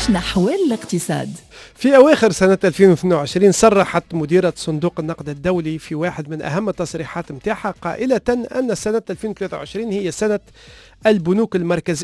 نحو الاقتصاد. في أواخر سنة 2022 صرحت مديرة صندوق النقد الدولي في واحد من أهم التصريحات متاعها قائلة أن سنة 2023 هي سنة البنوك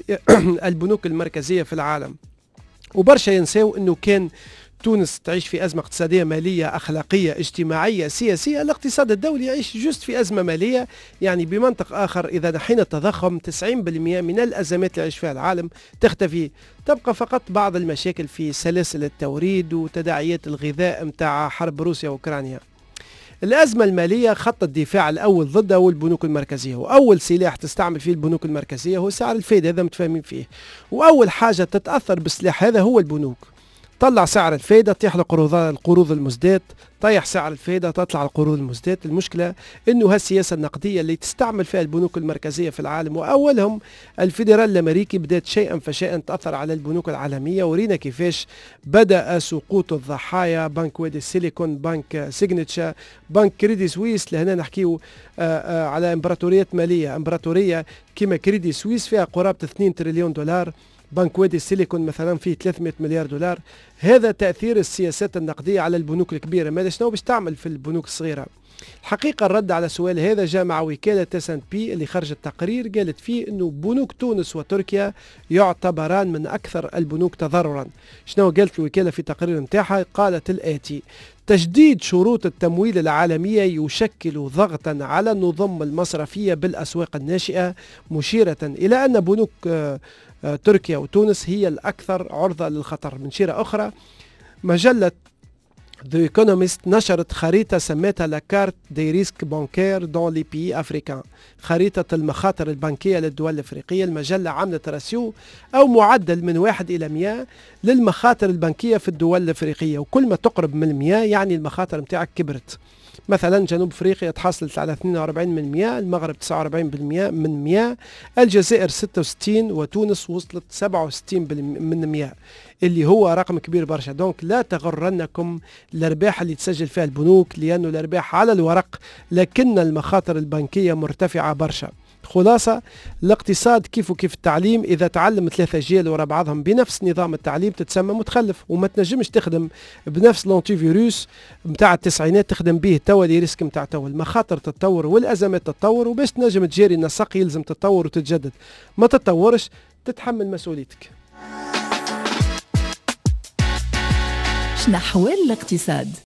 المركزية في العالم. وبرشا ينساو أنه كان تونس تعيش في أزمة اقتصادية مالية أخلاقية اجتماعية سياسية. الاقتصاد الدولي يعيش جست في أزمة مالية، يعني بمنطق آخر إذا نحينا التضخم 90% من الأزمات اللي يعيش فيها العالم تختفي، تبقى فقط بعض المشاكل في سلاسل التوريد وتداعيات الغذاء متاع حرب روسيا وأوكرانيا. الأزمة المالية خط الدفاع الأول ضدها هو البنوك المركزية، وأول سلاح تستعمل فيه البنوك المركزية هو سعر الفائدة، هذا متفاهمين فيه، وأول حاجة تتأثر بالسلاح هذا هو البنوك. طلع سعر الفائدة تطيح القروض المزدات، طيح سعر الفائدة تطلع القروض المزدات. المشكلة انه هالسياسة النقدية اللي تستعمل فيها البنوك المركزية في العالم واولهم الفيدرال الامريكي بدأت شيئا فشيئا تأثر على البنوك العالمية، ورينا كيفاش بدأ سقوط الضحايا. بنك وادي السيليكون، بنك سيجنتشر، بنك كريدي سويس، لهنا نحكيو على امبراطوريات مالية، امبراطورية كما كريدي سويس فيها قرابة 2 تريليون دولار، بنك وادي السيليكون مثلا فيه 300 مليار دولار. هذا تأثير السياسات النقدية على البنوك الكبيرة. ماذا شنو باش تعمل في البنوك الصغيرة؟ الحقيقة الرد على سؤال هذا جاء مع وكالة S&P اللي خرجت تقرير قالت فيه انه بنوك تونس وتركيا يعتبران من اكثر البنوك تضررا. شنو قالت الوكالة في تقرير نتاعها؟ قالت الآتي: تجديد شروط التمويل العالمية يشكل ضغطا على النظم المصرفية بالأسواق الناشئة، مشيرة إلى أن بنوك تركيا وتونس هي الأكثر عرضة للخطر. من شيرة أخرى، مجلة The Economist نشرت خريطة سميتها لا كارت دي ريسك بانكير دون لي بي افريكان، خريطة المخاطر البنكية للدول الافريقية. المجلة عملت راسيو او معدل من 1 إلى 100 للمخاطر البنكية في الدول الافريقية، وكل ما تقرب من 100 يعني المخاطر متاعك كبرت. مثلا جنوب افريقيا تحصلت على 42%، المغرب 49% من 100، الجزائر 66، وتونس وصلت 67 من 100، اللي هو رقم كبير برشا. دونك لا تغرنكم الارباح اللي تسجل فيها البنوك، لانه الارباح على الورق لكن المخاطر البنكية مرتفعة برشا. خلاصة، الاقتصاد كيف وكيف التعليم، إذا تعلم 3 أجيال ورا بعضهم بنفس نظام التعليم تتسمى متخلف، وما تنجمش تخدم بنفس الانتي فيروس متاع التسعينات تخدم به توا اللي ريسك متاع توا. المخاطر تتطور والأزمات تتطور، وباش تنجم تجاري النسق يلزم تتطور وتتجدد. ما تتطورش تتحمل مسؤوليتك. نحو الاقتصاد.